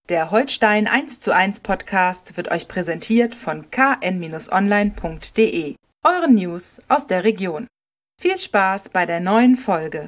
Der Holstein 1:1 Podcast wird euch präsentiert von kn-online.de, euren News aus der Region. Viel Spaß bei der neuen Folge.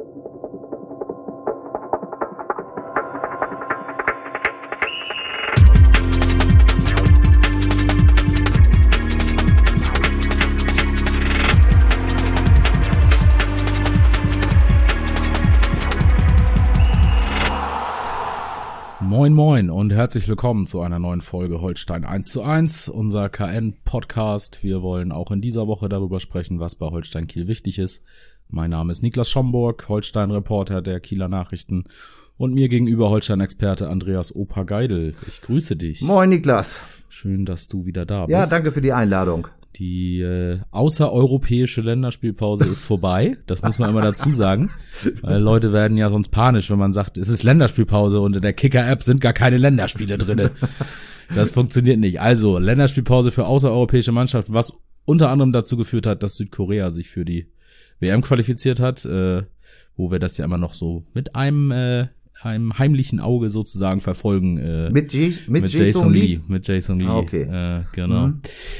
Moin moin und herzlich willkommen zu einer neuen Folge Holstein 1:1, unser KN-Podcast. Wir wollen auch in dieser Woche darüber sprechen, was bei Holstein Kiel wichtig ist. Mein Name ist Niklas Schomburg, Holstein-Reporter der Kieler Nachrichten und mir gegenüber Holstein-Experte Andreas Opa-Geidel. Ich grüße dich. Moin Niklas. Schön, dass du wieder da bist. Ja, danke für die Einladung. Die außereuropäische Länderspielpause ist vorbei, das muss man immer dazu sagen, weil Leute werden ja sonst panisch, wenn man sagt, es ist Länderspielpause und in der Kicker-App sind gar keine Länderspiele drinne. Das funktioniert nicht. Also Länderspielpause für außereuropäische Mannschaften, was unter anderem dazu geführt hat, dass Südkorea sich für die WM qualifiziert hat, wo wir das ja immer noch so mit einem heimlichen Auge sozusagen verfolgen. Mit Jason Lee? Mit Jason Lee. Ah, okay. Genau.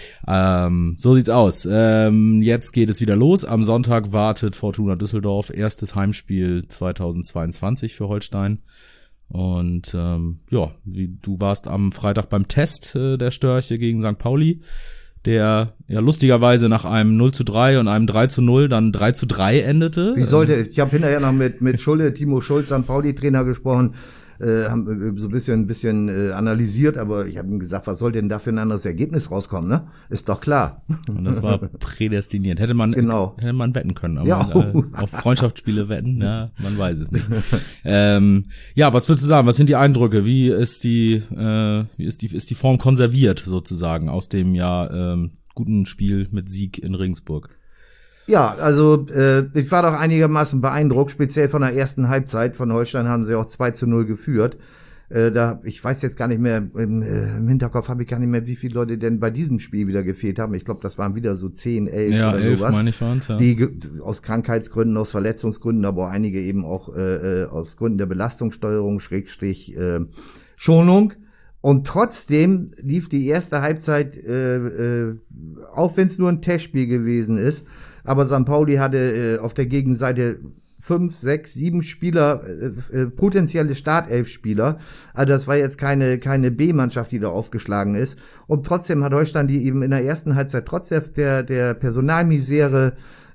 So sieht's aus. Jetzt geht es wieder los. Am Sonntag wartet Fortuna Düsseldorf. Erstes Heimspiel 2022 für Holstein. Und du warst am Freitag beim Test der Störche gegen St. Pauli, der ja lustigerweise nach einem 0:3 und einem 3:0 dann 3:3 endete. Ich habe hinterher noch mit Schulle, Timo Schulz, St. Pauli-Trainer gesprochen, haben so ein bisschen analysiert, aber ich habe ihm gesagt, was soll denn da für ein anderes Ergebnis rauskommen, ne? Ist doch klar. Und das war prädestiniert. Hätte man wetten können, aber ja. Auf Freundschaftsspiele wetten, ja, man weiß es nicht. Was würdest du sagen? Was sind die Eindrücke? Wie ist die Form konserviert sozusagen aus dem guten Spiel mit Sieg in Regensburg? Ja, also ich war doch einigermaßen beeindruckt, speziell von der ersten Halbzeit. Von Holstein haben sie auch 2:0 geführt. Ich weiß jetzt gar nicht mehr, im Hinterkopf habe ich gar nicht mehr, wie viele Leute denn bei diesem Spiel wieder gefehlt haben. Ich glaube, das waren wieder so 10, 11 oder 11, sowas. Meine ich waren's, ja. Die aus Krankheitsgründen, aus Verletzungsgründen, aber auch einige eben auch aus Gründen der Belastungssteuerung, Schonung. Und trotzdem lief die erste Halbzeit, auch wenn es nur ein Testspiel gewesen ist, aber St. Pauli hatte auf der Gegenseite 5, 6, 7 Spieler, potenzielle Startelf-Spieler. Also das war jetzt keine B-Mannschaft, die da aufgeschlagen ist. Und trotzdem hat Holstein die eben in der ersten Halbzeit trotz der Personalmisere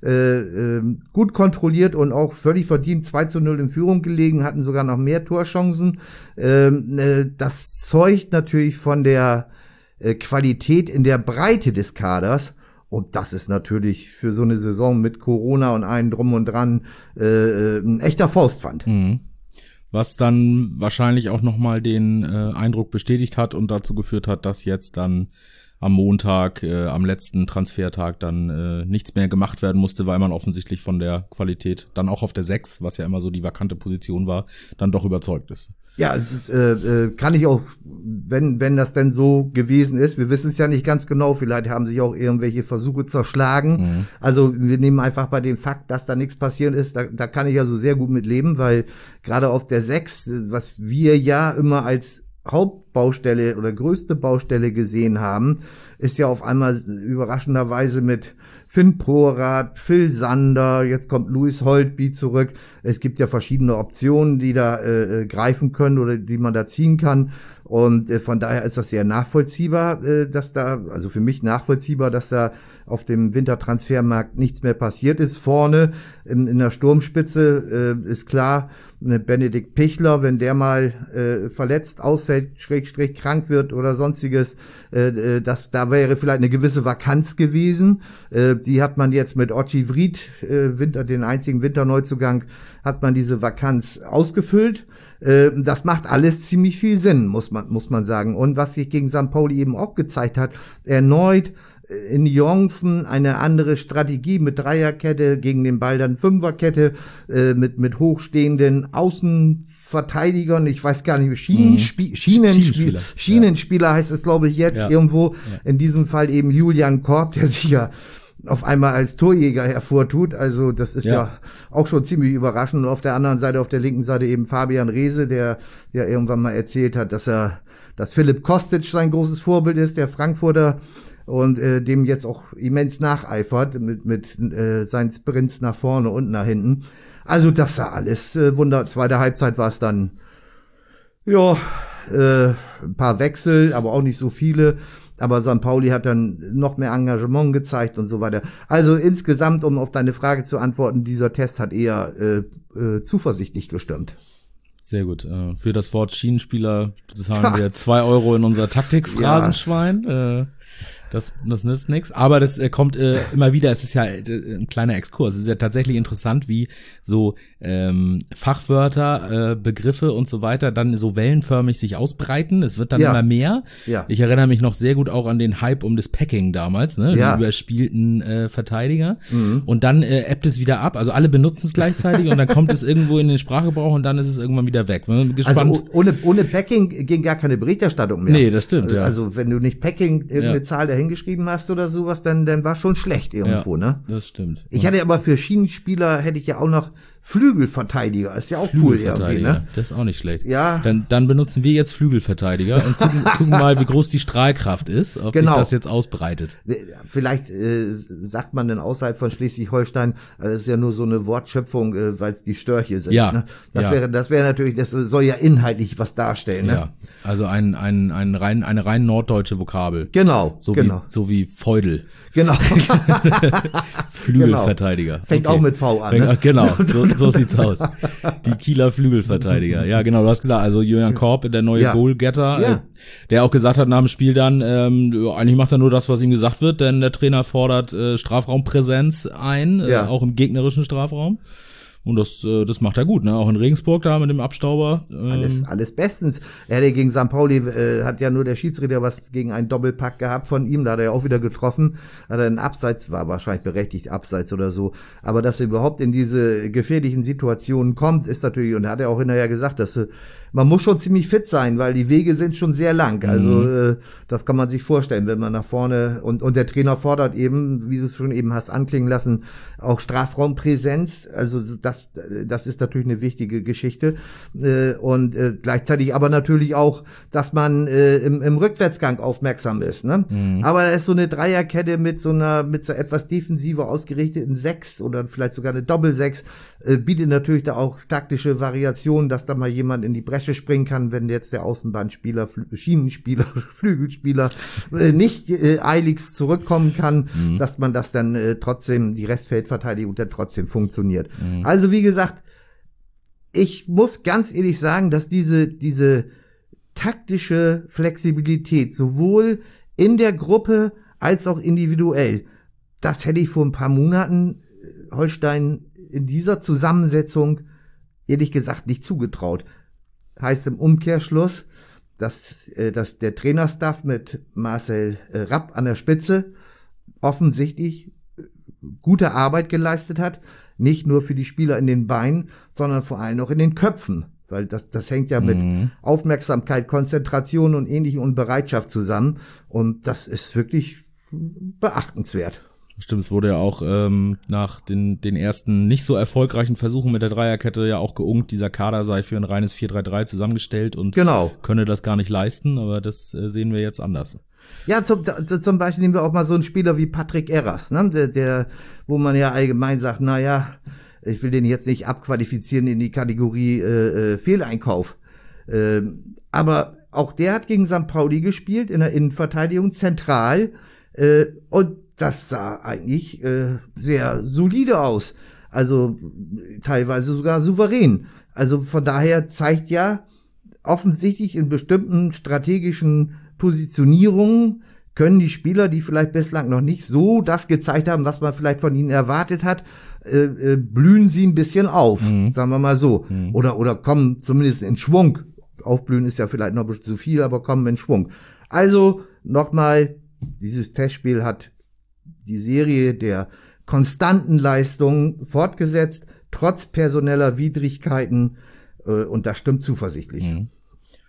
gut kontrolliert und auch völlig verdient 2:0 in Führung gelegen, hatten sogar noch mehr Torchancen. Das zeugt natürlich von der Qualität in der Breite des Kaders. Und das ist natürlich für so eine Saison mit Corona und allem drum und dran ein echter Faustpfand. Mhm. Was dann wahrscheinlich auch nochmal den Eindruck bestätigt hat und dazu geführt hat, dass jetzt dann am Montag, am letzten Transfertag dann nichts mehr gemacht werden musste, weil man offensichtlich von der Qualität dann auch auf der 6, was ja immer so die vakante Position war, dann doch überzeugt ist. Ja, es ist, kann ich auch, wenn das denn so gewesen ist, wir wissen es ja nicht ganz genau, vielleicht haben sich auch irgendwelche Versuche zerschlagen. Mhm. Also wir nehmen einfach bei dem Fakt, dass da nichts passiert ist, da kann ich also sehr gut mit leben, weil gerade auf der 6, was wir ja immer als Hauptbaustelle oder größte Baustelle gesehen haben, ist ja auf einmal überraschenderweise mit Finn Porath, Phil Sander, jetzt kommt Louis Holtby zurück. Es gibt ja verschiedene Optionen, die da greifen können oder die man da ziehen kann. Und von daher ist das sehr nachvollziehbar, also für mich nachvollziehbar, dass da auf dem Wintertransfermarkt nichts mehr passiert ist. Vorne in der Sturmspitze ist klar, Benedikt Pichler, wenn der mal verletzt ausfällt, / krank wird oder sonstiges, da wäre vielleicht eine gewisse Vakanz gewesen. Die hat man jetzt mit Ochi Vried, den einzigen Winterneuzugang, hat man diese Vakanz ausgefüllt. Das macht alles ziemlich viel Sinn, muss man sagen. Und was sich gegen St. Pauli eben auch gezeigt hat, erneut in Nuancen eine andere Strategie mit Dreierkette, gegen den Ball dann Fünferkette, mit hochstehenden Außenverteidigern, ich weiß gar nicht, Schienenspieler heißt es, glaube ich, jetzt irgendwo. Ja. In diesem Fall eben Julian Korb, der sich ja auf einmal als Torjäger hervortut. Also das ist Ja. ja auch schon ziemlich überraschend. Und auf der anderen Seite, auf der linken Seite eben Fabian Reese, der ja irgendwann mal erzählt hat, dass Philipp Kostic sein großes Vorbild ist, der Frankfurter, und dem jetzt auch immens nacheifert mit seinen Sprints nach vorne und nach hinten. Also das war alles Wunder. Zweite Halbzeit war es dann, ja, ein paar Wechsel, aber auch nicht so viele. Aber St. Pauli hat dann noch mehr Engagement gezeigt und so weiter. Also insgesamt, um auf deine Frage zu antworten, dieser Test hat eher zuversichtlich gestimmt. Sehr gut. Für das Wort Schienenspieler bezahlen wir 2 Euro in unser Taktik-Phrasenschwein. Das nützt nichts. Aber das kommt immer wieder, es ist ja ein kleiner Exkurs. Es ist ja tatsächlich interessant, wie so Fachwörter, Begriffe und so weiter dann so wellenförmig sich ausbreiten. Es wird dann immer mehr. Ja. Ich erinnere mich noch sehr gut auch an den Hype um das Packing damals, ne? Ja. Die überspielten Verteidiger. Und dann ebbt es wieder ab. Also alle benutzen es gleichzeitig und dann kommt es irgendwo in den Sprachgebrauch und dann ist es irgendwann wieder weg. Bin gespannt. Also ohne Packing ging gar keine Berichterstattung mehr. Nee, das stimmt, ja. Also wenn du nicht Packing irgendeine Zahl dahingeschrieben hast oder sowas, dann war schon schlecht irgendwo, ne? Das stimmt. Ich hatte aber für Schienenspieler hätte ich ja auch noch Flügelverteidiger. Ist ja auch cool irgendwie, ne? Das ist auch nicht schlecht. Ja. Dann benutzen wir jetzt Flügelverteidiger und gucken mal, wie groß die Strahlkraft ist, ob sich das jetzt ausbreitet. Vielleicht sagt man dann außerhalb von Schleswig-Holstein, das ist ja nur so eine Wortschöpfung, weil es die Störche sind. Ja. Ne? Das Ja. wäre natürlich, das soll ja inhaltlich was darstellen. Ne? Ja. Also eine rein norddeutsche Vokabel. Genau. So wie Feudel. Genau. Flügelverteidiger. Fängt auch mit V an. Ne? Genau, so sieht's aus. Die Kieler Flügelverteidiger. Ja, genau, du hast gesagt, also Julian Korb, der neue Goalgetter, der auch gesagt hat nach dem Spiel dann, eigentlich macht er nur das, was ihm gesagt wird, denn der Trainer fordert Strafraumpräsenz ein, auch im gegnerischen Strafraum. Und das macht er gut, ne? Auch in Regensburg da mit dem Abstauber. Alles bestens. Er hat ja gegen St. Pauli, hat ja nur der Schiedsrichter was gegen einen Doppelpack gehabt von ihm, da hat er ja auch wieder getroffen. Hat er einen Abseits, war wahrscheinlich berechtigt, Abseits oder so. Aber dass er überhaupt in diese gefährlichen Situationen kommt, ist natürlich, und er hat ja auch hinterher gesagt, dass man muss schon ziemlich fit sein, weil die Wege sind schon sehr lang. Also das kann man sich vorstellen, wenn man nach vorne und der Trainer fordert eben, wie du es schon eben hast anklingen lassen, auch Strafraumpräsenz. Also das ist natürlich eine wichtige Geschichte und gleichzeitig aber natürlich auch, dass man im Rückwärtsgang aufmerksam ist. Ne? Aber da ist so eine Dreierkette mit so etwas defensiver ausgerichteten 6 oder vielleicht sogar eine Doppel-6 bietet natürlich da auch taktische Variationen, dass da mal jemand in die Bresche springen kann, wenn jetzt der Außenbahnspieler, Schienenspieler, Flügelspieler nicht eiligst zurückkommen kann, dass man das dann trotzdem, die Restfeldverteidigung dann trotzdem funktioniert. Also wie gesagt, ich muss ganz ehrlich sagen, dass diese taktische Flexibilität sowohl in der Gruppe als auch individuell, das hätte ich vor ein paar Monaten Holstein in dieser Zusammensetzung ehrlich gesagt nicht zugetraut. Heißt im Umkehrschluss, dass der Trainerstaff mit Marcel Rapp an der Spitze offensichtlich gute Arbeit geleistet hat, nicht nur für die Spieler in den Beinen, sondern vor allem auch in den Köpfen, weil das hängt ja mit Aufmerksamkeit, Konzentration und Ähnlichem und Bereitschaft zusammen und das ist wirklich beachtenswert. Stimmt, es wurde ja auch nach den ersten nicht so erfolgreichen Versuchen mit der Dreierkette ja auch geungt, dieser Kader sei für ein reines 4-3-3 zusammengestellt und könne das gar nicht leisten, aber das sehen wir jetzt anders. Ja, zum Beispiel nehmen wir auch mal so einen Spieler wie Patrick Erras, ne? Der, wo man ja allgemein sagt, na ja, ich will den jetzt nicht abqualifizieren in die Kategorie Fehleinkauf. Aber auch der hat gegen St. Pauli gespielt, in der Innenverteidigung, zentral, und das sah eigentlich sehr solide aus. Also teilweise sogar souverän. Also von daher zeigt ja offensichtlich in bestimmten strategischen Positionierungen können die Spieler, die vielleicht bislang noch nicht so das gezeigt haben, was man vielleicht von ihnen erwartet hat, blühen sie ein bisschen auf, sagen wir mal so. Oder kommen zumindest in Schwung. Aufblühen ist ja vielleicht noch ein bisschen zu viel, aber kommen in Schwung. Also nochmal, dieses Testspiel hat die Serie der konstanten Leistungen fortgesetzt, trotz personeller Widrigkeiten, und das stimmt zuversichtlich.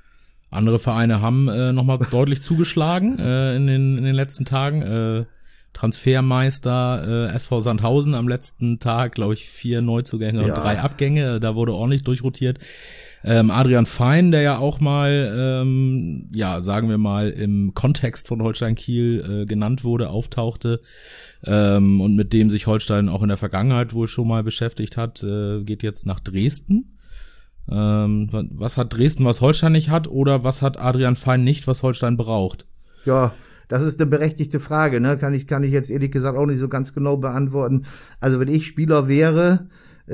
Andere Vereine haben nochmal deutlich zugeschlagen in den letzten Tagen. Transfermeister SV Sandhausen am letzten Tag, glaube ich, 4 Neuzugänge und 3 Abgänge. Da wurde ordentlich durchrotiert. Adrian Fein, der ja auch mal, sagen wir mal, im Kontext von Holstein Kiel genannt wurde, auftauchte und mit dem sich Holstein auch in der Vergangenheit wohl schon mal beschäftigt hat, geht jetzt nach Dresden. Was hat Dresden, was Holstein nicht hat, oder was hat Adrian Fein nicht, was Holstein braucht? Ja, das ist eine berechtigte Frage, ne? Kann ich jetzt ehrlich gesagt auch nicht so ganz genau beantworten. Also wenn ich Spieler wäre,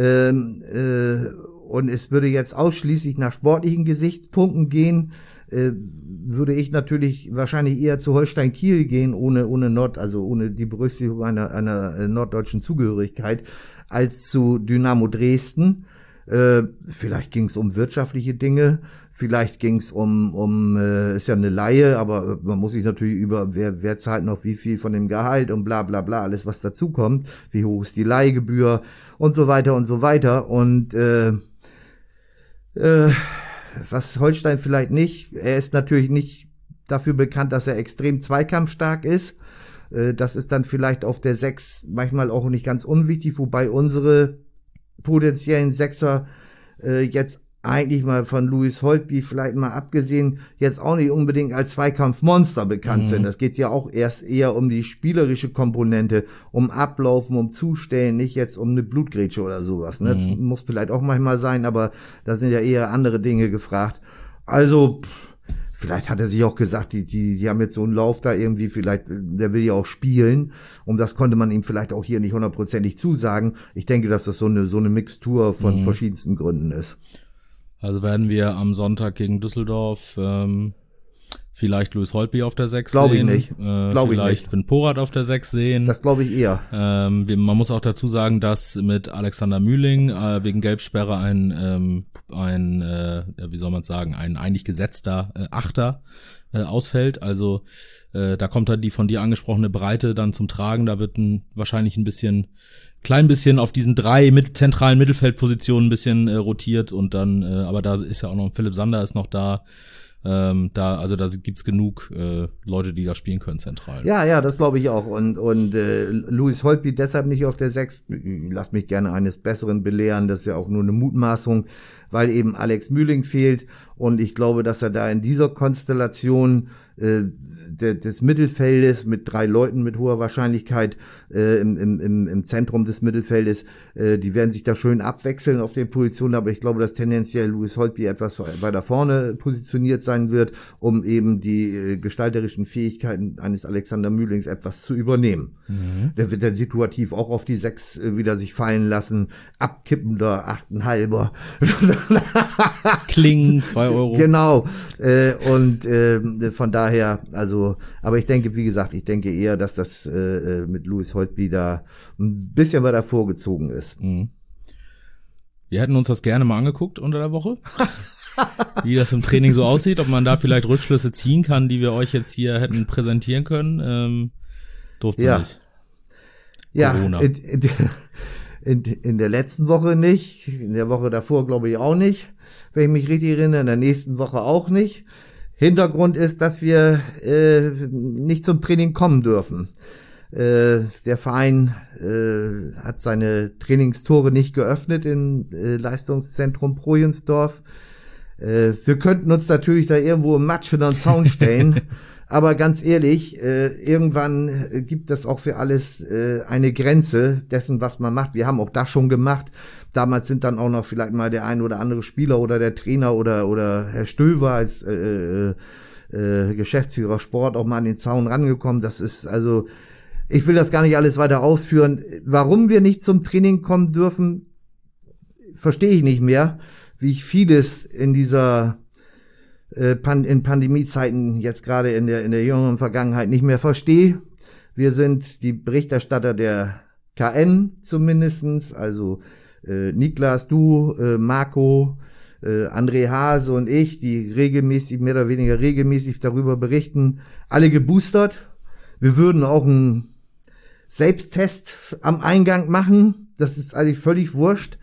und es würde jetzt ausschließlich nach sportlichen Gesichtspunkten gehen, würde ich natürlich wahrscheinlich eher zu Holstein Kiel gehen, ohne die Berücksichtigung einer norddeutschen Zugehörigkeit, als zu Dynamo Dresden. Vielleicht ging es um wirtschaftliche Dinge, vielleicht ging es um ist ja eine Leihe, aber man muss sich natürlich über, wer zahlt noch wie viel von dem Gehalt und bla bla bla, alles was dazu kommt, wie hoch ist die Leihgebühr und so weiter und so weiter. Und was Holstein vielleicht nicht, er ist natürlich nicht dafür bekannt, dass er extrem zweikampfstark ist. Das ist dann vielleicht auf der 6 manchmal auch nicht ganz unwichtig, wobei unsere potenziellen Sechser jetzt eigentlich mal von Louis Holtby vielleicht mal abgesehen, jetzt auch nicht unbedingt als Zweikampfmonster bekannt sind. Das geht ja auch erst eher um die spielerische Komponente, um Ablaufen, um Zustellen, nicht jetzt um eine Blutgrätsche oder sowas. Ne? Das muss vielleicht auch manchmal sein, aber da sind ja eher andere Dinge gefragt. Also, vielleicht hat er sich auch gesagt, die haben jetzt so einen Lauf da irgendwie, vielleicht, der will ja auch spielen. Und das konnte man ihm vielleicht auch hier nicht hundertprozentig zusagen. Ich denke, dass das so eine Mixtur von verschiedensten Gründen ist. Also werden wir am Sonntag gegen Düsseldorf vielleicht Louis Holtby auf der 6 Glaube sehen. Ich nicht. Vielleicht Finn Porat auf der 6 sehen. Das glaube ich eher. Man muss auch dazu sagen, dass mit Alexander Mühling wegen Gelbsperre ein eigentlich gesetzter Achter ausfällt. Also da kommt halt die von dir angesprochene Breite dann zum Tragen. Da wird wahrscheinlich klein bisschen auf diesen 3 zentralen Mittelfeldpositionen ein bisschen rotiert und dann, aber da ist ja auch noch Philipp Sander ist noch da. Da gibt's genug Leute, die da spielen können zentral. Ja, das glaube ich auch. Und Louis Holtby deshalb nicht auf der 6. Lass mich gerne eines Besseren belehren. Das ist ja auch nur eine Mutmaßung, weil eben Alex Mühling fehlt. Und ich glaube, dass er da in dieser Konstellation des Mittelfeldes mit 3 Leuten mit hoher Wahrscheinlichkeit im Zentrum des Mittelfeldes, die werden sich da schön abwechseln auf den Positionen, aber ich glaube, dass tendenziell Louis Holtby etwas weiter vorne positioniert sein wird, um eben die gestalterischen Fähigkeiten eines Alexander Mühlings etwas zu übernehmen. Der wird dann situativ auch auf die 6 wieder sich fallen lassen, abkippender 8,5er. Klingen 2 Euro. Genau, von daher, also, aber ich denke eher, dass das mit Louis Holtby da ein bisschen weiter vorgezogen ist. Wir hätten uns das gerne mal angeguckt unter der Woche, wie das im Training so aussieht, ob man da vielleicht Rückschlüsse ziehen kann, die wir euch jetzt hier hätten präsentieren können. Durften wir nicht. Ja, in der letzten Woche nicht, in der Woche davor glaube ich auch nicht, wenn ich mich richtig erinnere, in der nächsten Woche auch nicht. Hintergrund ist, dass wir nicht zum Training kommen dürfen. Der Verein hat seine Trainingstore nicht geöffnet im Leistungszentrum Projensdorf. Wir könnten uns natürlich da irgendwo im Matsch hinter den Zaun stellen, aber ganz ehrlich, irgendwann gibt es auch für alles eine Grenze dessen, was man macht. Wir haben auch das schon gemacht. Damals sind dann auch noch vielleicht mal der ein oder andere Spieler oder der Trainer oder Herr Stöver als Geschäftsführer Sport auch mal an den Zaun rangekommen. Das ist also, ich will das gar nicht alles weiter ausführen. Warum wir nicht zum Training kommen dürfen, verstehe ich nicht mehr, wie ich vieles in dieser in Pandemiezeiten jetzt gerade in der jüngeren Vergangenheit nicht mehr verstehe. Wir sind die Berichterstatter der KN zumindestens, also Niklas, du, Marco, André Hase und ich, die mehr oder weniger regelmäßig darüber berichten, alle geboostert. Wir würden auch einen Selbsttest am Eingang machen. Das ist eigentlich völlig wurscht.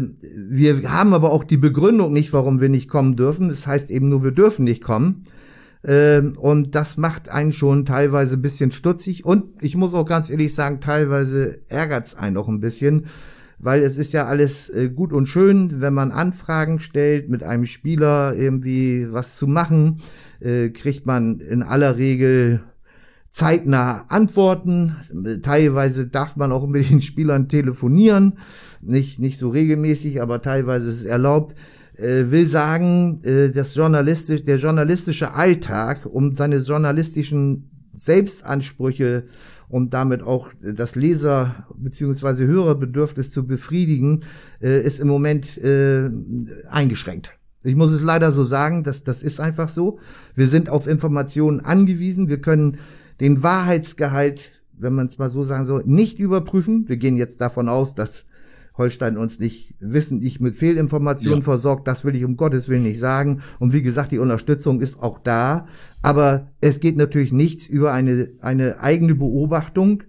Wir haben aber auch die Begründung nicht, warum wir nicht kommen dürfen. Das heißt eben nur, wir dürfen nicht kommen. Und das macht einen schon teilweise ein bisschen stutzig. Und ich muss auch ganz ehrlich sagen, teilweise ärgert's einen auch ein bisschen, weil es ist ja alles gut und schön, wenn man Anfragen stellt, mit einem Spieler irgendwie was zu machen, kriegt man in aller Regel zeitnah Antworten. Teilweise darf man auch mit den Spielern telefonieren, nicht so regelmäßig, aber teilweise ist es erlaubt. Will sagen, der journalistische Alltag, um seine journalistischen Selbstansprüche und damit auch das Leser- bzw. Hörerbedürfnis zu befriedigen, ist im Moment eingeschränkt. Ich muss es leider so sagen, das ist einfach so. Wir sind auf Informationen angewiesen. Wir können den Wahrheitsgehalt, wenn man es mal so sagen soll, nicht überprüfen. Wir gehen jetzt davon aus, dass Holstein uns nicht wissentlich mit Fehlinformationen versorgt. Das will ich um Gottes Willen nicht sagen. Und wie gesagt, die Unterstützung ist auch da. Aber es geht natürlich nichts über eine eigene Beobachtung.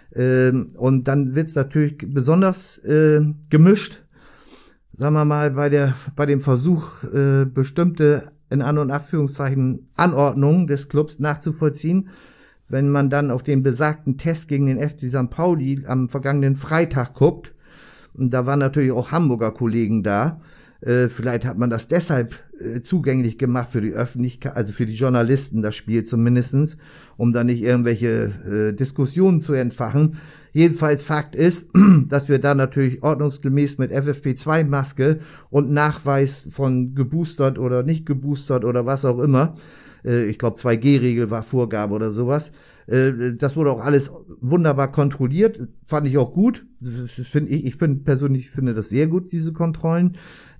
Und dann wird es natürlich besonders gemischt. Sagen wir mal, bei dem Versuch, bestimmte, in An- und Abführungszeichen, Anordnungen des Clubs nachzuvollziehen. Wenn man dann auf den besagten Test gegen den FC St. Pauli am vergangenen Freitag guckt, und da waren natürlich auch Hamburger Kollegen da. Vielleicht hat man das deshalb zugänglich gemacht für die Öffentlichkeit, also für die Journalisten, das Spiel zumindestens, um da nicht irgendwelche Diskussionen zu entfachen. Jedenfalls Fakt ist, dass wir da natürlich ordnungsgemäß mit FFP2-Maske und Nachweis von geboostert oder nicht geboostert oder was auch immer, ich glaube 2G-Regel war Vorgabe oder sowas, das wurde auch alles wunderbar kontrolliert, fand ich auch gut. Ich finde das sehr gut, diese Kontrollen.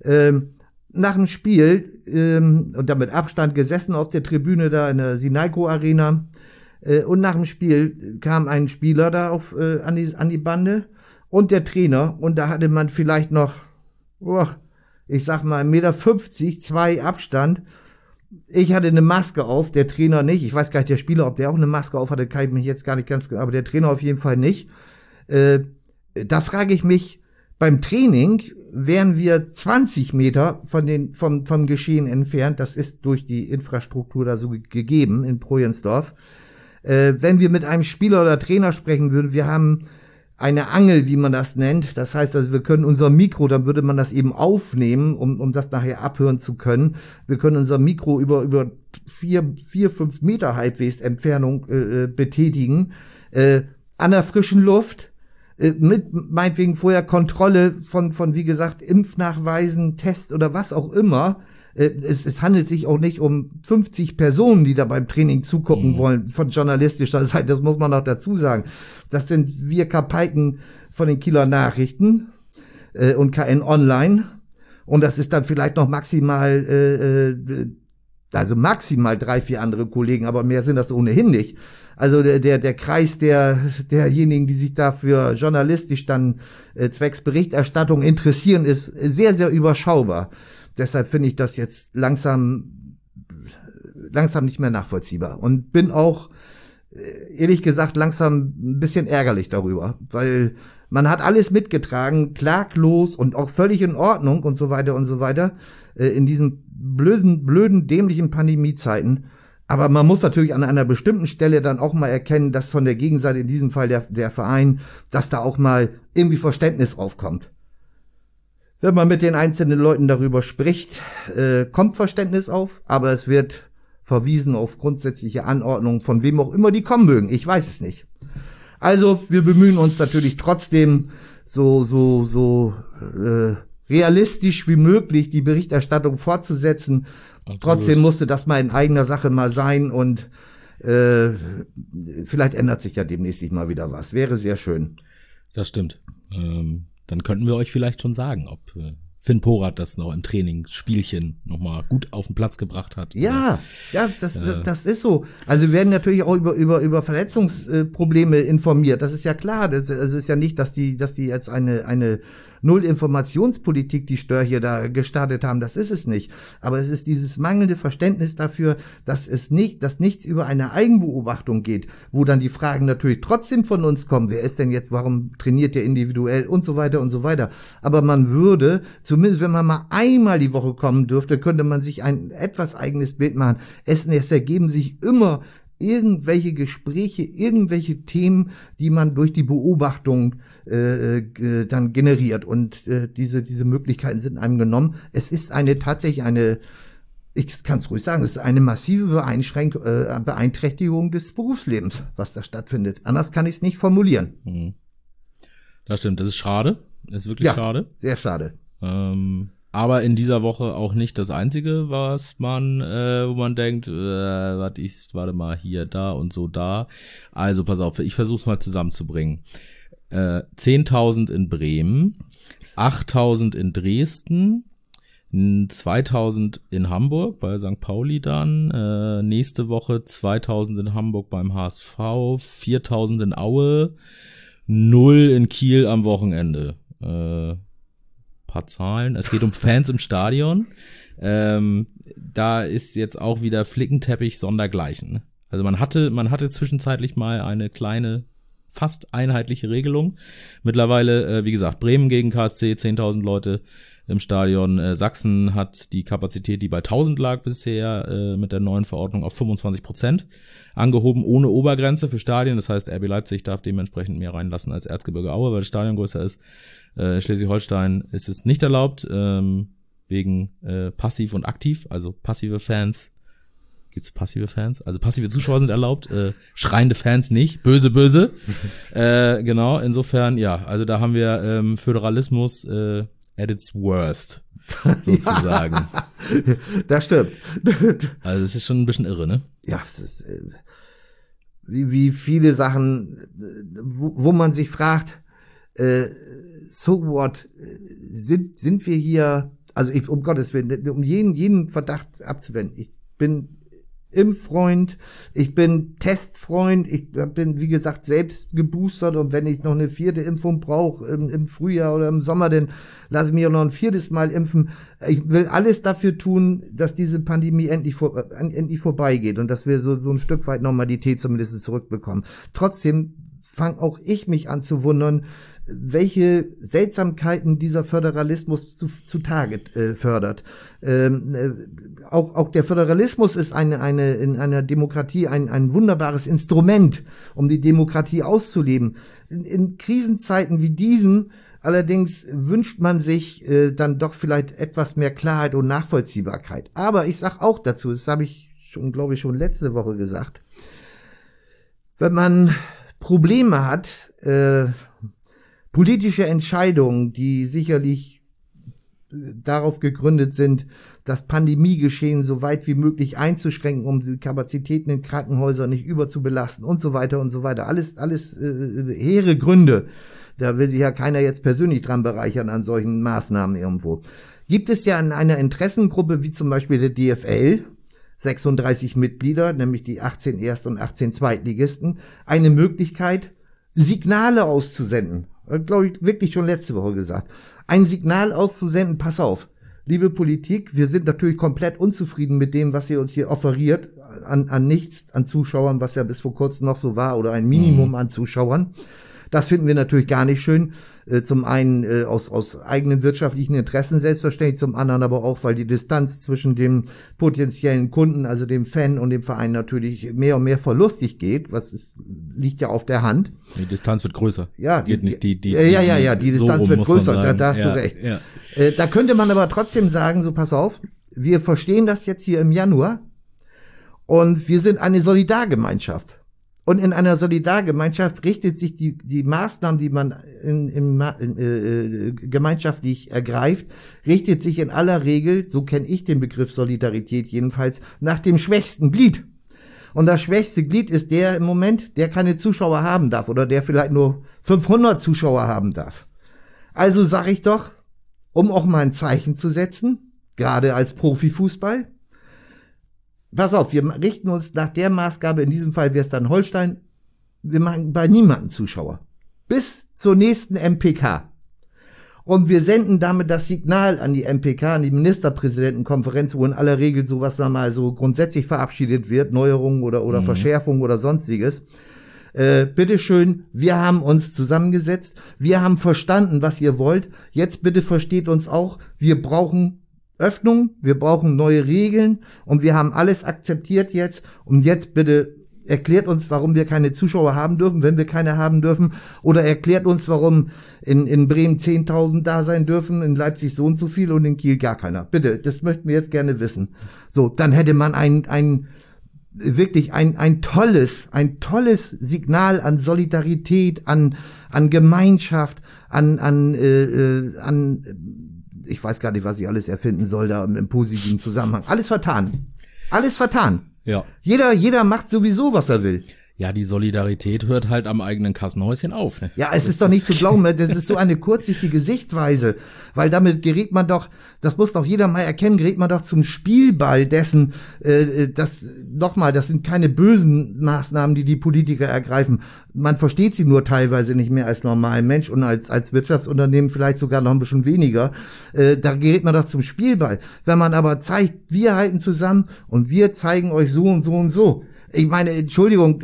Nach dem Spiel und damit Abstand gesessen auf der Tribüne da in der Sinaiko Arena, und nach dem Spiel kam ein Spieler da an die Bande und der Trainer, und da hatte man vielleicht noch, ich sag mal 1,50 Meter, 2 Abstand. Ich hatte eine Maske auf, der Trainer nicht. Ich weiß gar nicht, der Spieler, ob der auch eine Maske auf hatte, kann ich mich jetzt gar nicht ganz genau, aber der Trainer auf jeden Fall nicht. Da frage ich mich, beim Training wären wir 20 Meter vom Geschehen entfernt. Das ist durch die Infrastruktur da so gegeben in Projensdorf. Wenn wir mit einem Spieler oder Trainer sprechen würden, wir haben eine Angel, wie man das nennt. Das heißt, also wir können unser Mikro, dann würde man das eben aufnehmen, um das nachher abhören zu können. Wir können unser Mikro über 4-5 Meter halbwegs Entfernung betätigen. An der frischen Luft, mit meinetwegen vorher Kontrolle von wie gesagt, Impfnachweisen, Test oder was auch immer. Es handelt sich auch nicht um 50 Personen, die da beim Training zugucken wollen, von journalistischer Seite, das muss man noch dazu sagen. Das sind wir Kapaiken von den Kieler Nachrichten und KN Online. Und das ist dann vielleicht noch maximal 3-4 andere Kollegen, aber mehr sind das ohnehin nicht. Also der Kreis derjenigen, die sich dafür journalistisch dann zwecks Berichterstattung interessieren, ist sehr, sehr überschaubar. Deshalb finde ich das jetzt langsam nicht mehr nachvollziehbar und bin auch, ehrlich gesagt, langsam ein bisschen ärgerlich darüber, weil man hat alles mitgetragen, klaglos und auch völlig in Ordnung und so weiter, in diesen blöden, dämlichen Pandemiezeiten. Aber man muss natürlich an einer bestimmten Stelle dann auch mal erkennen, dass von der Gegenseite, in diesem Fall der Verein, dass da auch mal irgendwie Verständnis aufkommt. Wenn man mit den einzelnen Leuten darüber spricht, kommt Verständnis auf, aber es wird verwiesen auf grundsätzliche Anordnungen, von wem auch immer die kommen mögen. Ich weiß es nicht. Also wir bemühen uns natürlich trotzdem so realistisch wie möglich die Berichterstattung fortzusetzen. Absolut. Trotzdem musste das mal in eigener Sache mal sein und vielleicht ändert sich ja demnächst mal wieder was. Wäre sehr schön. Das stimmt. Dann könnten wir euch vielleicht schon sagen, ob Finn Porath das noch im Trainingsspielchen nochmal gut auf den Platz gebracht hat. Ja, das ist so. Also wir werden natürlich auch über Verletzungsprobleme informiert. Das ist ja klar. Das ist ja nicht, dass die jetzt eine Null-Informationspolitik, die Störche da gestartet haben, das ist es nicht. Aber es ist dieses mangelnde Verständnis dafür, dass nichts über eine Eigenbeobachtung geht, wo dann die Fragen natürlich trotzdem von uns kommen. Wer ist denn jetzt, warum trainiert der individuell und so weiter und so weiter. Aber man würde, zumindest wenn man mal einmal die Woche kommen dürfte, könnte man sich ein etwas eigenes Bild machen. Es ergeben sich immer irgendwelche Gespräche, irgendwelche Themen, die man durch die Beobachtung dann generiert. Und diese Möglichkeiten sind einem genommen. Es ist tatsächlich eine, ich kann es ruhig sagen, es ist eine massive Beeinträchtigung des Berufslebens, was da stattfindet. Anders kann ich es nicht formulieren. Das stimmt, das ist schade. Das ist wirklich schade. Sehr schade. Aber in dieser Woche auch nicht das Einzige, was man, wo man denkt, warte mal, hier, da und so, da. Also pass auf, ich versuch's mal zusammenzubringen. 10.000 in Bremen, 8.000 in Dresden, 2.000 in Hamburg bei St. Pauli dann, nächste Woche 2.000 in Hamburg beim HSV, 4.000 in Aue, 0 in Kiel am Wochenende. Paar Zahlen. Es geht um Fans im Stadion. Da ist jetzt auch wieder Flickenteppich sondergleichen. Also man hatte zwischenzeitlich mal eine kleine, fast einheitliche Regelung. Mittlerweile, wie gesagt, Bremen gegen KSC, 10.000 Leute im Stadion. Sachsen hat die Kapazität, die bei 1.000 lag bisher, mit der neuen Verordnung auf 25% angehoben, ohne Obergrenze für Stadien. Das heißt, RB Leipzig darf dementsprechend mehr reinlassen als Erzgebirge Aue, weil das Stadion größer ist. Schleswig-Holstein ist es nicht erlaubt, wegen passiv und aktiv, also passive Fans. Gibt's passive Fans? Also passive Zuschauer sind erlaubt, schreiende Fans nicht, böse, böse. Genau, insofern, ja, also da haben wir Föderalismus at its worst, sozusagen. Das stimmt. Also es ist schon ein bisschen irre, ne? Ja, es ist wie viele Sachen, wo man sich fragt, so what, sind wir hier, also um Gottes Willen, um jeden Verdacht abzuwenden. Ich bin Impffreund, ich bin Testfreund, ich bin, wie gesagt, selbst geboostert und wenn ich noch eine 4. Impfung brauche im Frühjahr oder im Sommer, dann lasse ich mich auch noch ein 4. Mal impfen. Ich will alles dafür tun, dass diese Pandemie endlich vorbeigeht und dass wir so ein Stück weit Normalität zumindest zurückbekommen. Trotzdem fange auch ich mich an zu wundern, welche Seltsamkeiten dieser Föderalismus zutage fördert. Auch der Föderalismus ist in einer Demokratie ein wunderbares Instrument, um die Demokratie auszuleben. In Krisenzeiten wie diesen allerdings wünscht man sich dann doch vielleicht etwas mehr Klarheit und Nachvollziehbarkeit. Aber ich sag auch dazu, das habe ich schon, glaube ich, schon letzte Woche gesagt, wenn man Probleme hat, politische Entscheidungen, die sicherlich darauf gegründet sind, das Pandemiegeschehen so weit wie möglich einzuschränken, um die Kapazitäten in Krankenhäusern nicht überzubelasten und so weiter und so weiter. Alles hehre Gründe. Da will sich ja keiner jetzt persönlich dran bereichern an solchen Maßnahmen irgendwo. Gibt es ja in einer Interessengruppe wie zum Beispiel der DFL 36 Mitglieder, nämlich die 18 Erst- und 18 Zweitligisten, eine Möglichkeit, Signale auszusenden. Glaube ich, wirklich schon letzte Woche gesagt. Ein Signal auszusenden, pass auf, liebe Politik, wir sind natürlich komplett unzufrieden mit dem, was ihr uns hier offeriert, an nichts, an Zuschauern, was ja bis vor kurzem noch so war, oder ein Minimum an Zuschauern. Das finden wir natürlich gar nicht schön. Zum einen aus eigenen wirtschaftlichen Interessen selbstverständlich, zum anderen aber auch, weil die Distanz zwischen dem potenziellen Kunden, also dem Fan und dem Verein natürlich mehr und mehr verlustig geht, liegt ja auf der Hand. Die Distanz wird größer. Ja, die Distanz so wird größer, da hast ja, du recht. Ja. Da könnte man aber trotzdem sagen, so pass auf, wir verstehen das jetzt hier im Januar und wir sind eine Solidargemeinschaft. Und in einer Solidargemeinschaft richtet sich die Maßnahmen, die man gemeinschaftlich ergreift, richtet sich in aller Regel, so kenne ich den Begriff Solidarität jedenfalls, nach dem schwächsten Glied. Und das schwächste Glied ist der im Moment, der keine Zuschauer haben darf oder der vielleicht nur 500 Zuschauer haben darf. Also sage ich doch, um auch mal ein Zeichen zu setzen, gerade als Profifußball, pass auf, wir richten uns nach der Maßgabe, in diesem Fall wäre es dann Holstein, wir machen bei niemandem Zuschauer. Bis zur nächsten MPK. Und wir senden damit das Signal an die MPK, an die Ministerpräsidentenkonferenz, wo in aller Regel sowas dann mal so grundsätzlich verabschiedet wird, Neuerungen oder Verschärfungen oder sonstiges. Bitteschön, wir haben uns zusammengesetzt, wir haben verstanden, was ihr wollt. Jetzt bitte versteht uns auch, wir brauchen Öffnung, wir brauchen neue Regeln und wir haben alles akzeptiert jetzt. Und jetzt bitte erklärt uns, warum wir keine Zuschauer haben dürfen, wenn wir keine haben dürfen. Oder erklärt uns, warum in Bremen 10.000 da sein dürfen, in Leipzig so und so viel und in Kiel gar keiner. Bitte, das möchten wir jetzt gerne wissen. So, dann hätte man wirklich ein tolles Signal an Solidarität, an Gemeinschaft, an ich weiß gar nicht, was ich alles erfinden soll da im positiven Zusammenhang. Alles vertan. Alles vertan. Ja. Jeder macht sowieso, was er will. Ja, die Solidarität hört halt am eigenen Kassenhäuschen auf. Ne? Ja, es ist doch nicht zu glauben, das ist so eine kurzsichtige Sichtweise, weil damit gerät man doch, das muss doch jeder mal erkennen, gerät man doch zum Spielball dessen, das sind keine bösen Maßnahmen, die Politiker ergreifen. Man versteht sie nur teilweise nicht mehr als normalen Mensch und als Wirtschaftsunternehmen vielleicht sogar noch ein bisschen weniger. Da gerät man doch zum Spielball. Wenn man aber zeigt, wir halten zusammen und wir zeigen euch so und so und so. Ich meine, Entschuldigung,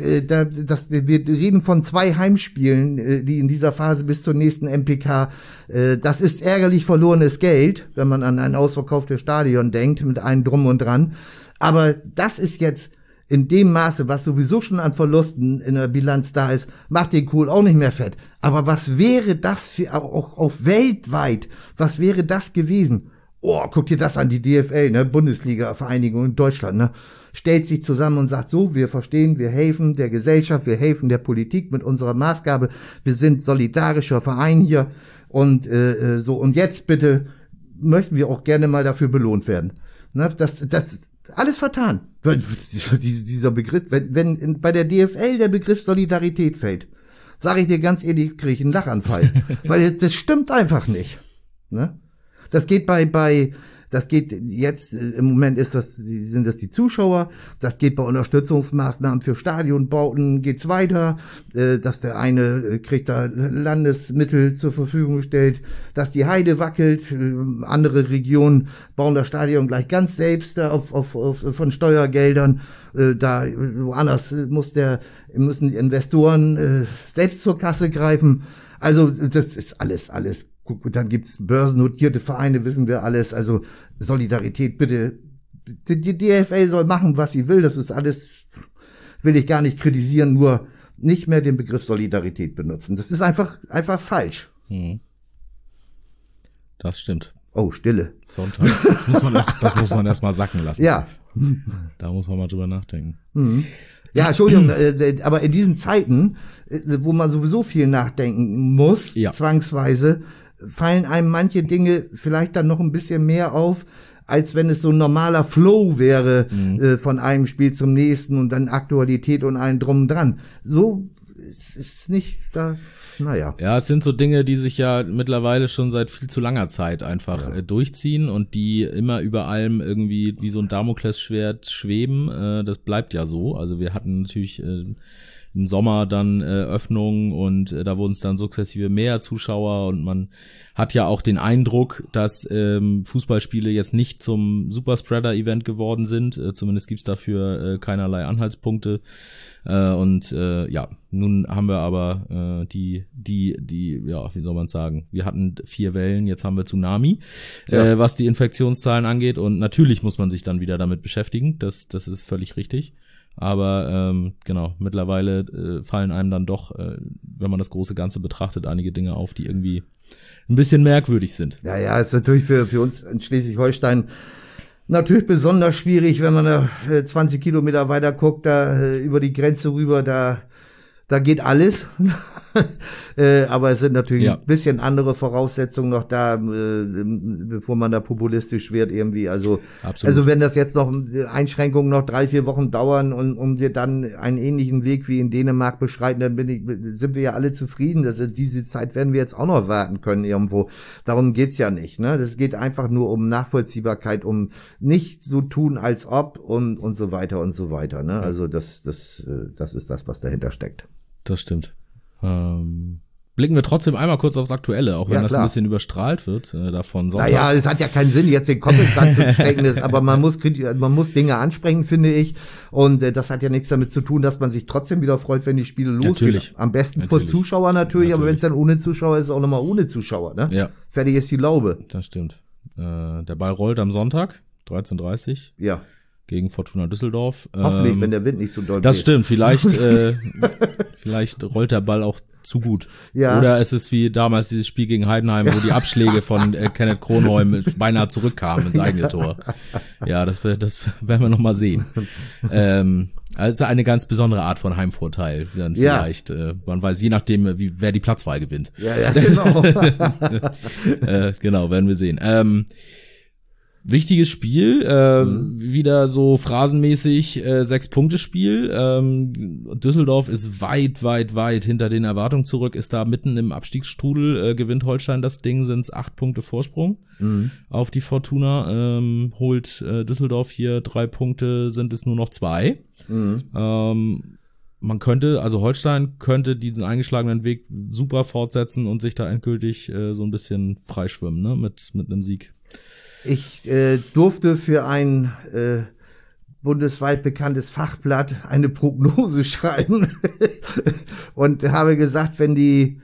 wir reden von 2 Heimspielen, die in dieser Phase bis zur nächsten MPK, das ist ärgerlich verlorenes Geld, wenn man an ein ausverkauftes Stadion denkt, mit allem Drum und Dran. Aber das ist jetzt in dem Maße, was sowieso schon an Verlusten in der Bilanz da ist, macht den Kohl auch nicht mehr fett. Aber was wäre das für, auch weltweit, was wäre das gewesen? Oh, guck dir das an, die DFL, ne, Bundesliga-Vereinigung in Deutschland, ne, stellt sich zusammen und sagt so, wir verstehen, wir helfen der Gesellschaft, wir helfen der Politik mit unserer Maßgabe, wir sind solidarischer Verein hier und so, und jetzt bitte möchten wir auch gerne mal dafür belohnt werden. Ne, das alles vertan. Dieser Begriff, wenn bei der DFL der Begriff Solidarität fällt, sage ich dir ganz ehrlich, kriege ich einen Lachanfall, weil das stimmt einfach nicht, ne? Das geht das geht jetzt, im Moment sind das die Zuschauer, das geht bei Unterstützungsmaßnahmen für Stadionbauten, geht's weiter, dass der eine kriegt da Landesmittel zur Verfügung gestellt, dass die Heide wackelt, andere Regionen bauen das Stadion gleich ganz selbst von Steuergeldern, da woanders müssen die Investoren selbst zur Kasse greifen. Also das ist alles. Guck, dann gibt's börsennotierte Vereine, wissen wir alles. Also Solidarität, bitte. Die DFL soll machen, was sie will. Das ist alles, will ich gar nicht kritisieren, nur nicht mehr den Begriff Solidarität benutzen. Das ist einfach falsch. Das stimmt. Oh, Stille. Sonntag. Das muss man erst mal sacken lassen. Ja. Da muss man mal drüber nachdenken. Ja, Entschuldigung, aber in diesen Zeiten, wo man sowieso viel nachdenken muss, zwangsweise, fallen einem manche Dinge vielleicht dann noch ein bisschen mehr auf, als wenn es so ein normaler Flow wäre, von einem Spiel zum nächsten und dann Aktualität und allen drum und dran. So ist nicht da, naja. Ja, es sind so Dinge, die sich ja mittlerweile schon seit viel zu langer Zeit einfach durchziehen und die immer über allem irgendwie wie so ein Damoklesschwert schweben. Das bleibt ja so. Also wir hatten natürlich im Sommer dann Öffnungen und da wurden es dann sukzessive mehr Zuschauer und man hat ja auch den Eindruck, dass Fußballspiele jetzt nicht zum Superspreader-Event geworden sind. Zumindest gibt's dafür keinerlei Anhaltspunkte. Nun haben wir aber wie soll man sagen, wir hatten 4 Wellen, jetzt haben wir Tsunami, was die Infektionszahlen angeht und natürlich muss man sich dann wieder damit beschäftigen, das ist völlig richtig. Aber mittlerweile fallen einem dann doch, wenn man das große Ganze betrachtet, einige Dinge auf, die irgendwie ein bisschen merkwürdig sind. Ja, ist natürlich für uns in Schleswig-Holstein natürlich besonders schwierig, wenn man da 20 Kilometer weiter guckt, da über die Grenze rüber, da geht alles. Aber es sind natürlich ein bisschen andere Voraussetzungen noch da, bevor man da populistisch wird irgendwie. Also wenn das jetzt noch Einschränkungen noch 3-4 Wochen dauern und wir dann einen ähnlichen Weg wie in Dänemark beschreiten, dann sind wir ja alle zufrieden. Diese Zeit werden wir jetzt auch noch warten können irgendwo. Darum geht's ja nicht, ne? Das geht einfach nur um Nachvollziehbarkeit, um nicht so tun als ob und so weiter und so weiter, ne? Also das ist das, was dahinter steckt. Das stimmt. Blicken wir trotzdem einmal kurz aufs Aktuelle, auch wenn Ja, das klar. ein bisschen überstrahlt wird davon. Sonntag. Naja, es hat ja keinen Sinn, jetzt den Kommentar zu stecken, aber man muss Dinge ansprechen, finde ich. Und das hat ja nichts damit zu tun, dass man sich trotzdem wieder freut, wenn die Spiele losgehen. Natürlich. Am besten vor Zuschauer natürlich, aber wenn es dann ohne Zuschauer ist, auch nochmal ohne Zuschauer. Ne? Ja. Fertig ist die Laube. Das stimmt. Der Ball rollt am Sonntag, 13:30 Uhr. Ja. Gegen Fortuna Düsseldorf. Hoffentlich, wenn der Wind nicht zu doll Das weht. stimmt, vielleicht rollt der Ball auch zu gut. Ja. Oder es ist wie damals dieses Spiel gegen Heidenheim, wo die Abschläge von Kenneth Kronholm beinahe zurückkamen ins eigene Tor. Ja, das werden wir noch mal sehen. Also eine ganz besondere Art von Heimvorteil. Dann vielleicht, man weiß, je nachdem, wer die Platzwahl gewinnt. Ja, genau. Genau, werden wir sehen. Wichtiges Spiel, wieder so phrasenmäßig 6-Punkte-Spiel. Düsseldorf ist weit hinter den Erwartungen zurück, ist da mitten im Abstiegsstrudel, gewinnt Holstein das Ding, sind es 8 Punkte Vorsprung auf die Fortuna, holt Düsseldorf hier 3 Punkte, sind es nur noch 2. Man könnte, also Holstein könnte diesen eingeschlagenen Weg super fortsetzen und sich da endgültig so ein bisschen freischwimmen, ne, mit einem Sieg. Ich durfte für ein bundesweit bekanntes Fachblatt eine Prognose schreiben und habe gesagt, wenn die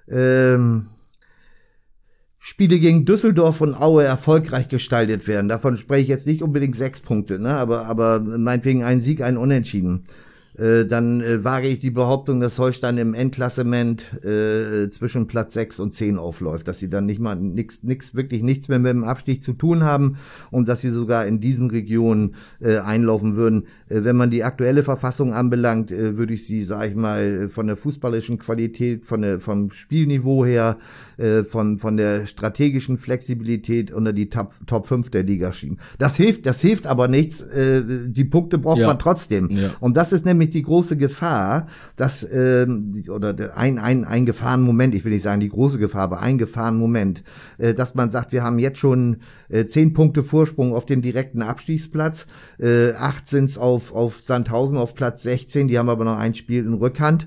Spiele gegen Düsseldorf und Aue erfolgreich gestaltet werden, davon spreche ich jetzt nicht unbedingt 6 Punkte, ne, aber meinetwegen ein Sieg, ein Unentschieden, dann wage ich die Behauptung, dass Holstein im Endklassement zwischen Platz 6 und 10 aufläuft, dass sie dann wirklich nichts mehr mit dem Abstieg zu tun haben und dass sie sogar in diesen Regionen einlaufen würden. Wenn man die aktuelle Verfassung anbelangt, würde ich sie, sag ich mal, von der fußballischen Qualität, vom Spielniveau her, von der strategischen Flexibilität unter die Top 5 der Liga schieben. Das hilft aber nichts. Die Punkte braucht man trotzdem. Ja. Und das ist nämlich die große Gefahr, dass ein Gefahrenmoment, ich will nicht sagen die große Gefahr, aber ein Gefahrenmoment, dass man sagt, wir haben jetzt schon 10 Punkte Vorsprung auf den direkten Abstiegsplatz, 8 sind's auf Sandhausen auf Platz 16, die haben aber noch ein Spiel in Rückhand.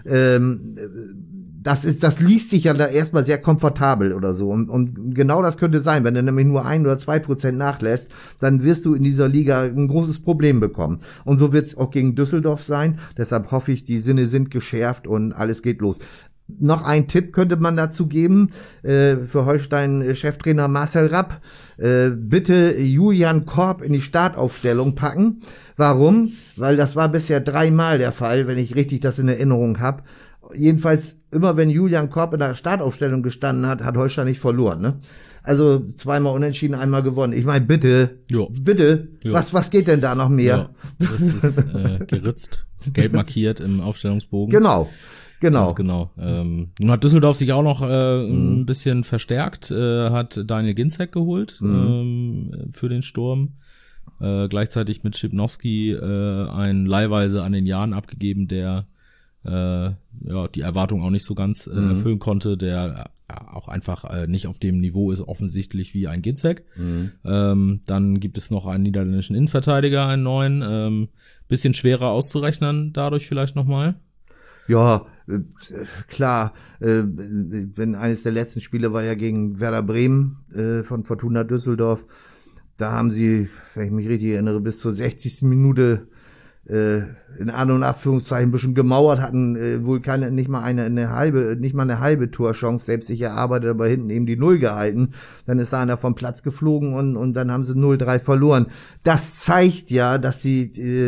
Das liest sich ja da erstmal sehr komfortabel oder so. Und genau das könnte sein, wenn du nämlich nur 1 oder 2% nachlässt, dann wirst du in dieser Liga ein großes Problem bekommen. Und so wird es auch gegen Düsseldorf sein. Deshalb hoffe ich, die Sinne sind geschärft und alles geht los. Noch ein Tipp könnte man dazu geben, für Holstein-Cheftrainer Marcel Rapp. Bitte Julian Korb in die Startaufstellung packen. Warum? Weil das war bisher 3-mal der Fall, wenn ich richtig das in Erinnerung habe. Jedenfalls, immer wenn Julian Korb in der Startaufstellung gestanden hat, hat Holstein nicht verloren, ne? Also 2-mal unentschieden, 1-mal gewonnen. Ich meine, bitte. Jo. Was geht denn da noch mehr? Ja, das ist geritzt, gelb markiert im Aufstellungsbogen. Genau. Ganz genau. Nun hat Düsseldorf sich auch noch ein bisschen verstärkt, hat Daniel Ginzek geholt für den Sturm. Gleichzeitig mit Schipnowski einen leihweise an den Jahren abgegeben, der die Erwartung auch nicht so ganz erfüllen konnte, der auch einfach nicht auf dem Niveau ist offensichtlich wie ein Ginzek. Dann gibt es noch einen niederländischen Innenverteidiger, einen neuen, bisschen schwerer auszurechnen dadurch vielleicht nochmal. Ja, klar, wenn eines der letzten Spiele war ja gegen Werder Bremen von Fortuna Düsseldorf, da haben sie, wenn ich mich richtig erinnere, bis zur 60. Minute in An- und Abführungszeichen ein bisschen gemauert, hatten wohl nicht mal eine halbe Torchance selbst sich erarbeitet, aber hinten eben die Null gehalten. Dann ist da einer vom Platz geflogen und dann haben sie 0-3 verloren. Das zeigt ja, dass sie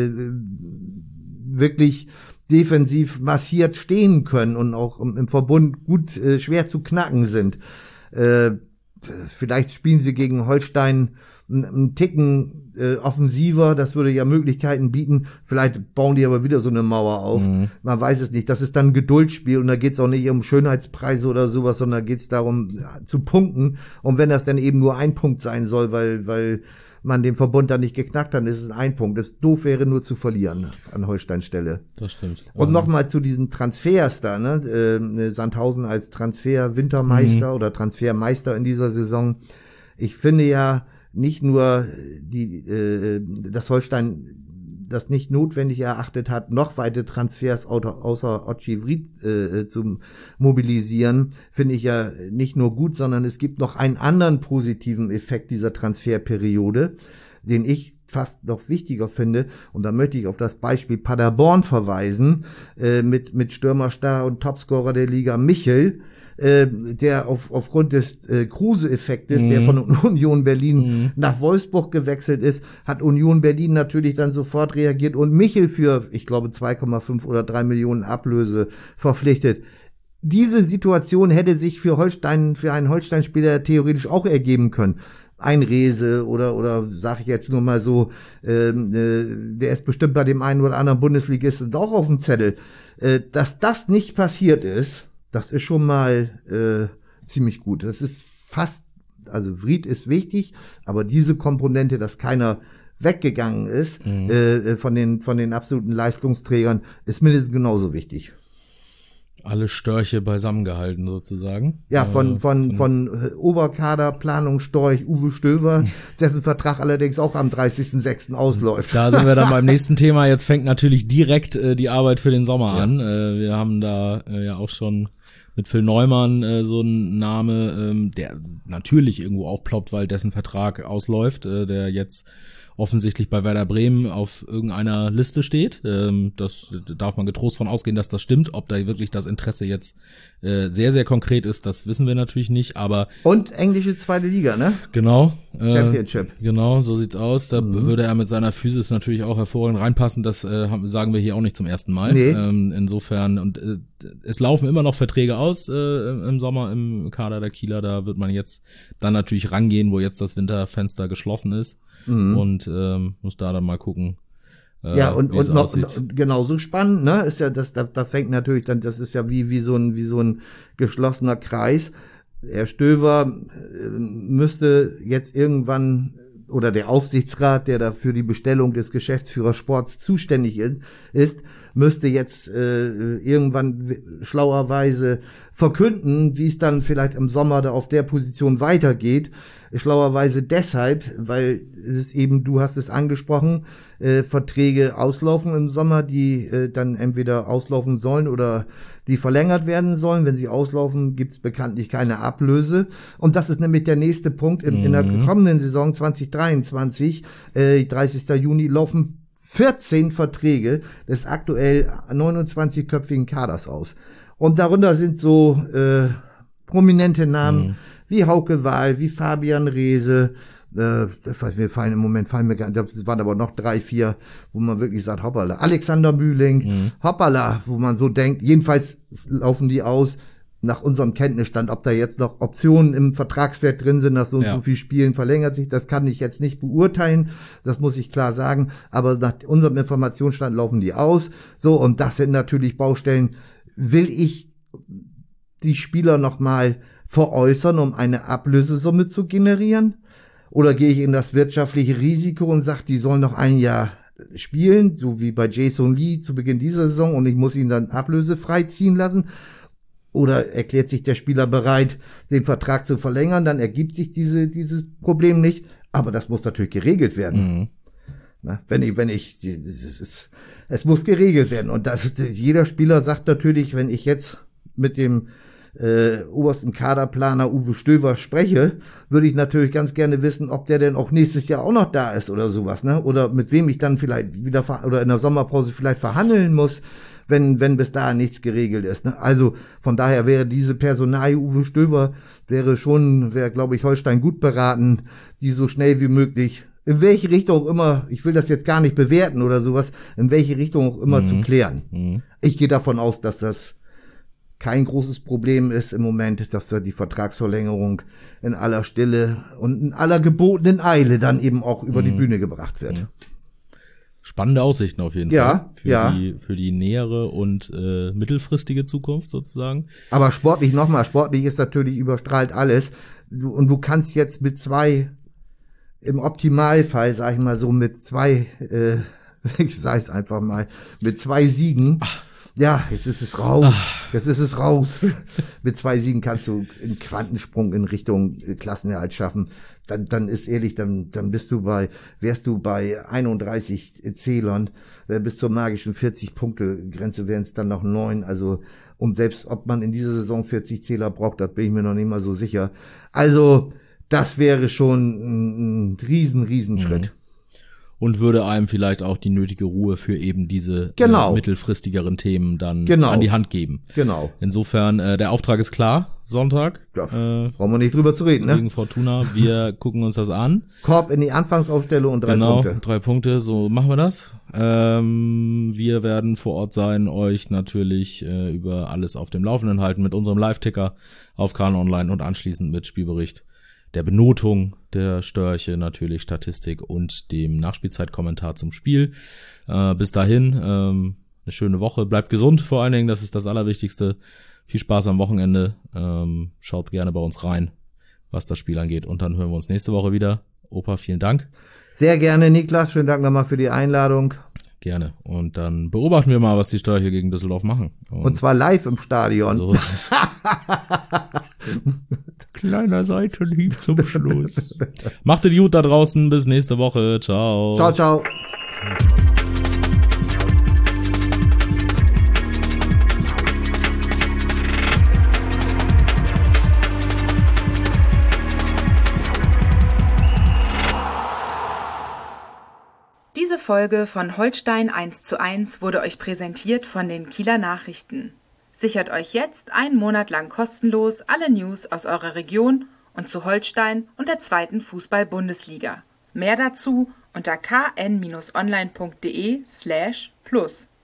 wirklich defensiv massiert stehen können und auch im Verbund gut schwer zu knacken sind. Vielleicht spielen sie gegen Holstein einen Ticken offensiver, das würde ja Möglichkeiten bieten. Vielleicht bauen die aber wieder so eine Mauer auf. Man weiß es nicht. Das ist dann ein Geduldsspiel und da geht es auch nicht um Schönheitspreise oder sowas, sondern geht es darum, zu punkten. Und wenn das dann eben nur ein Punkt sein soll, weil man den Verbund dann nicht geknackt hat, ist es ein Punkt. Das doof wäre nur zu verlieren an Holsteins Stelle. Das stimmt. Und nochmal zu diesen Transfers da, ne? Sandhausen als Transfer-Wintermeister oder Transfermeister in dieser Saison. Ich finde ja nicht nur dass Holstein das nicht notwendig erachtet hat, noch weitere Transfers außer Ochi Vried zu mobilisieren, finde ich ja nicht nur gut, sondern es gibt noch einen anderen positiven Effekt dieser Transferperiode, den ich fast noch wichtiger finde, und da möchte ich auf das Beispiel Paderborn verweisen, mit Stürmerstar und Topscorer der Liga Michel, der aufgrund des Kruse-Effektes, der von Union Berlin nach Wolfsburg gewechselt ist, hat Union Berlin natürlich dann sofort reagiert und Michel für, ich glaube, 2,5 oder 3 Millionen Ablöse verpflichtet. Diese Situation hätte sich für einen Holstein-Spieler theoretisch auch ergeben können. Ein Rehse oder sage ich jetzt nur mal so, der ist bestimmt bei dem einen oder anderen Bundesligisten auch auf dem Zettel. Dass das nicht passiert ist, das ist schon mal ziemlich gut. Das ist also Vried ist wichtig, aber diese Komponente, dass keiner weggegangen ist von den absoluten Leistungsträgern, ist mindestens genauso wichtig. Alle Störche beisammengehalten sozusagen. Ja, von Oberkaderplanungsstorch Uwe Stöver, dessen Vertrag allerdings auch am 30.06. ausläuft. Da sind wir dann beim nächsten Thema. Jetzt fängt natürlich direkt die Arbeit für den Sommer an. Wir haben da ja auch schon mit Phil Neumann so ein Name, der natürlich irgendwo aufploppt, weil dessen Vertrag ausläuft, der jetzt offensichtlich bei Werder Bremen auf irgendeiner Liste steht. Das darf man getrost von ausgehen, dass das stimmt. Ob da wirklich das Interesse jetzt sehr, sehr konkret ist, das wissen wir natürlich nicht, aber... Und englische zweite Liga, ne? Genau. Championship. Genau, so sieht's aus. Da würde er mit seiner Physis natürlich auch hervorragend reinpassen. Das sagen wir hier auch nicht zum ersten Mal. Nee. Insofern, und es laufen immer noch Verträge aus im Sommer im Kader der Kieler. Da wird man jetzt dann natürlich rangehen, wo jetzt das Winterfenster geschlossen ist. Und muss da dann mal gucken. Ja, und noch genauso spannend, ne? Ist ja da fängt natürlich dann, das ist ja wie so ein geschlossener Kreis. Herr Stöver müsste jetzt irgendwann, oder der Aufsichtsrat, der da für die Bestellung des Geschäftsführers Sports zuständig ist, müsste jetzt irgendwann schlauerweise verkünden, wie es dann vielleicht im Sommer da auf der Position weitergeht. Schlauerweise deshalb, weil es eben, du hast es angesprochen, Verträge auslaufen im Sommer, die dann entweder auslaufen sollen oder die verlängert werden sollen. Wenn sie auslaufen, gibt es bekanntlich keine Ablöse. Und das ist nämlich der nächste Punkt. In der kommenden Saison 2023, 30. Juni, laufen 14 Verträge des aktuell 29-köpfigen Kaders aus. Und darunter sind so prominente Namen wie Hauke Wahl, wie Fabian Rehse, das waren aber noch 3, 4, wo man wirklich sagt, hoppala. Alexander Mühling, hoppala, wo man so denkt, jedenfalls laufen die aus nach unserem Kenntnisstand. Ob da jetzt noch Optionen im Vertragswert drin sind, dass so und so viel Spielen verlängert sich, das kann ich jetzt nicht beurteilen, das muss ich klar sagen, aber nach unserem Informationsstand laufen die aus. So, und das sind natürlich Baustellen. Will ich die Spieler nochmal veräußern, um eine Ablösesumme zu generieren? Oder gehe ich in das wirtschaftliche Risiko und sage, die sollen noch ein Jahr spielen, so wie bei Jason Lee zu Beginn dieser Saison, und ich muss ihn dann ablösefrei ziehen lassen? Oder erklärt sich der Spieler bereit, den Vertrag zu verlängern, dann ergibt sich dieses Problem nicht. Aber das muss natürlich geregelt werden. Na, es muss geregelt werden. Und jeder Spieler sagt natürlich, wenn ich jetzt mit dem obersten Kaderplaner Uwe Stöver spreche, würde ich natürlich ganz gerne wissen, ob der denn auch nächstes Jahr auch noch da ist oder sowas, ne? Oder mit wem ich dann vielleicht wieder oder in der Sommerpause vielleicht verhandeln muss, wenn bis dahin nichts geregelt ist, ne? Also von daher wäre diese Personalie Uwe Stöver wäre, glaube ich, Holstein gut beraten, die so schnell wie möglich, in welche Richtung auch immer, ich will das jetzt gar nicht bewerten oder sowas, in welche Richtung auch immer zu klären. Ich gehe davon aus, dass das kein großes Problem ist im Moment, dass da die Vertragsverlängerung in aller Stille und in aller gebotenen Eile dann eben auch über die Bühne gebracht wird. Spannende Aussichten auf jeden Fall. Für die nähere und mittelfristige Zukunft sozusagen. Aber sportlich ist natürlich überstrahlt alles. Du kannst jetzt mit zwei, im Optimalfall, sag ich mal so, mit zwei, ich sag's einfach mal, mit 2 Siegen Ja, jetzt ist es raus. Jetzt ist es raus. Mit 2 Siegen kannst du einen Quantensprung in Richtung Klassenerhalt schaffen. Dann ist ehrlich, dann wärst du bei 31 Zählern, bis zur magischen 40-Punkte-Grenze wären es dann noch 9. Also, und selbst ob man in dieser Saison 40 Zähler braucht, das bin ich mir noch nicht mal so sicher. Also, das wäre schon ein riesen Schritt. Und würde einem vielleicht auch die nötige Ruhe für eben diese mittelfristigeren Themen dann an die Hand geben. Genau. Insofern, der Auftrag ist klar, Sonntag. Ja, brauchen wir nicht drüber zu reden, ne? Gegen Fortuna, wir gucken uns das an. Korb in die Anfangsaufstellung und 3 Punkte. Genau, 3 Punkte, so machen wir das. Wir werden vor Ort sein, euch natürlich über alles auf dem Laufenden halten mit unserem Live-Ticker auf Kahn Online und anschließend mit Spielbericht, der Benotung der Störche, natürlich Statistik und dem Nachspielzeitkommentar zum Spiel. Bis dahin, eine schöne Woche. Bleibt gesund vor allen Dingen, das ist das Allerwichtigste. Viel Spaß am Wochenende. Schaut gerne bei uns rein, was das Spiel angeht. Und dann hören wir uns nächste Woche wieder. Opa, vielen Dank. Sehr gerne, Niklas. Schönen Dank nochmal für die Einladung. Gerne. Und dann beobachten wir mal, was die Störche gegen Düsseldorf machen. Und zwar live im Stadion. So kleiner Seitenhieb zum Schluss. Macht es gut da draußen. Bis nächste Woche. Ciao. Ciao, ciao. Diese Folge von Holstein 1:1 wurde euch präsentiert von den Kieler Nachrichten. Sichert euch jetzt einen Monat lang kostenlos alle News aus eurer Region und zu Holstein und der 2. Fußball-Bundesliga. Mehr dazu unter kn-online.de/plus.